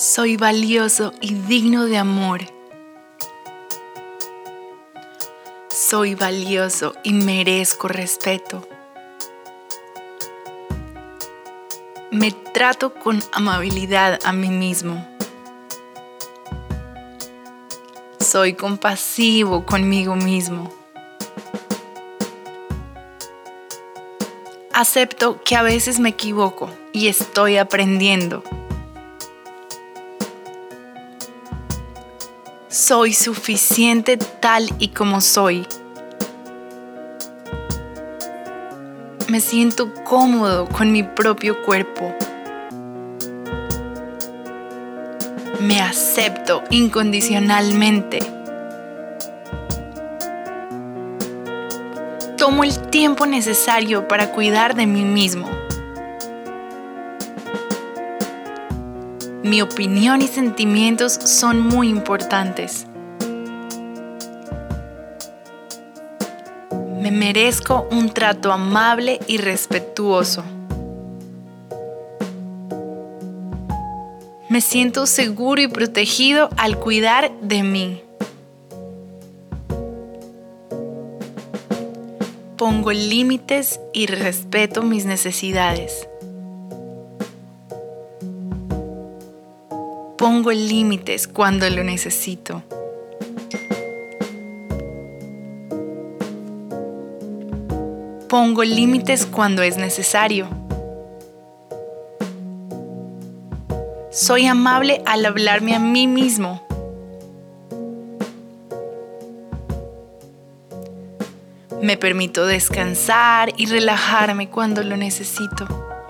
Soy valioso y digno de amor. Soy valioso y merezco respeto. Me trato con amabilidad a mí mismo. Soy compasivo conmigo mismo. Acepto que a veces me equivoco y estoy aprendiendo. Soy suficiente tal y como soy. Me siento cómodo con mi propio cuerpo. Me acepto incondicionalmente. Tomo el tiempo necesario para cuidar de mí mismo. Mi opinión y sentimientos son muy importantes. Me merezco un trato amable y respetuoso. Me siento seguro y protegido al cuidar de mí. Pongo límites y respeto mis necesidades. Pongo límites cuando lo necesito. Pongo límites cuando es necesario. Soy amable al hablarme a mí mismo. Me permito descansar y relajarme cuando lo necesito.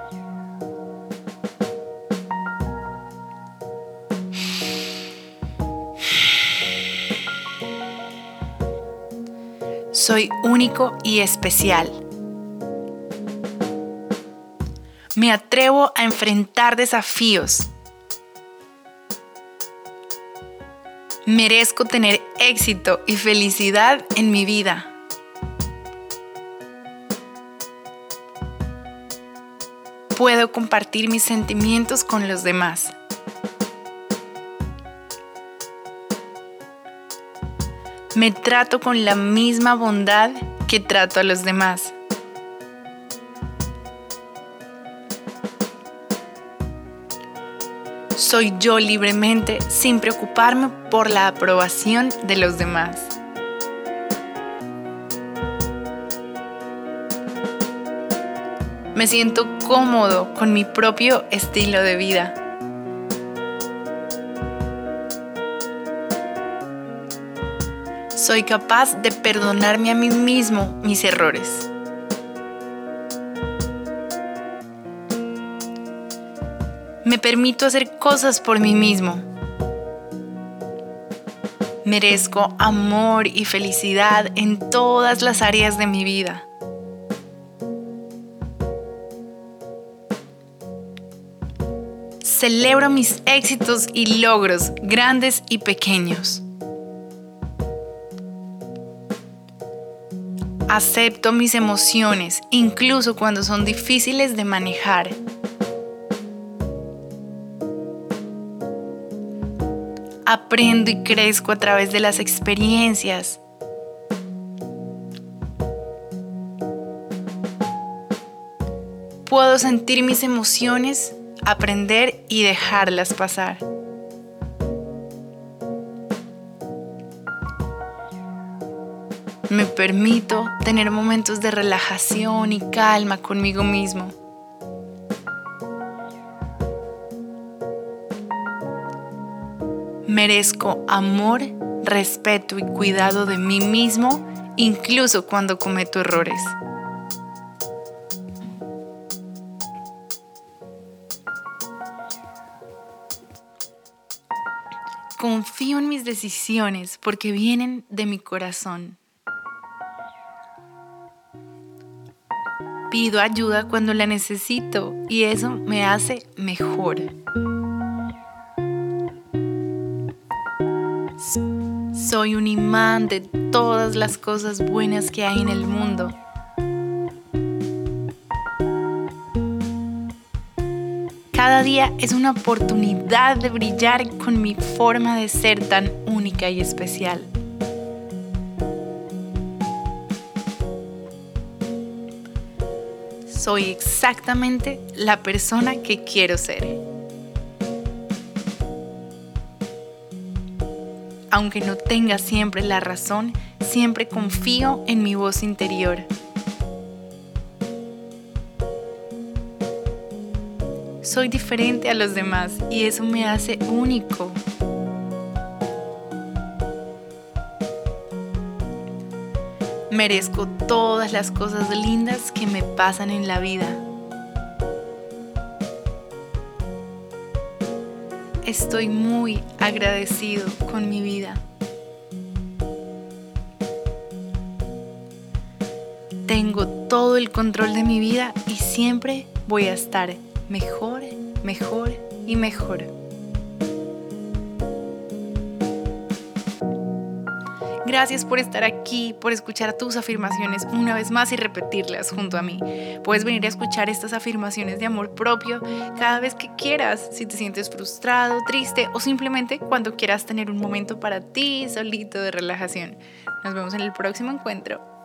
Soy único y especial. Me atrevo a enfrentar desafíos. Merezco tener éxito y felicidad en mi vida. Puedo compartir mis sentimientos con los demás. Me trato con la misma bondad que trato a los demás. Soy yo libremente sin preocuparme por la aprobación de los demás. Me siento cómodo con mi propio estilo de vida. Soy capaz de perdonarme a mí mismo mis errores. Me permito hacer cosas por mí mismo. Merezco amor y felicidad en todas las áreas de mi vida. Celebro mis éxitos y logros, grandes y pequeños. Acepto mis emociones, incluso cuando son difíciles de manejar. Aprendo y crezco a través de las experiencias. Puedo sentir mis emociones, aprender y dejarlas pasar. Me permito tener momentos de relajación y calma conmigo mismo. Merezco amor, respeto y cuidado de mí mismo, incluso cuando cometo errores. Confío en mis decisiones porque vienen de mi corazón. Pido ayuda cuando la necesito y eso me hace mejor. Soy un imán de todas las cosas buenas que hay en el mundo. Cada día es una oportunidad de brillar con mi forma de ser tan única y especial. Soy exactamente la persona que quiero ser. Aunque no tenga siempre la razón, siempre confío en mi voz interior. Soy diferente a los demás y eso me hace único. Merezco todas las cosas lindas que me pasan en la vida. Estoy muy agradecido con mi vida. Tengo todo el control de mi vida y siempre voy a estar mejor, mejor y mejor. Gracias por estar aquí, por escuchar tus afirmaciones una vez más y repetirlas junto a mí. Puedes venir a escuchar estas afirmaciones de amor propio cada vez que quieras, si te sientes frustrado, triste o simplemente cuando quieras tener un momento para ti solito de relajación. Nos vemos en el próximo encuentro.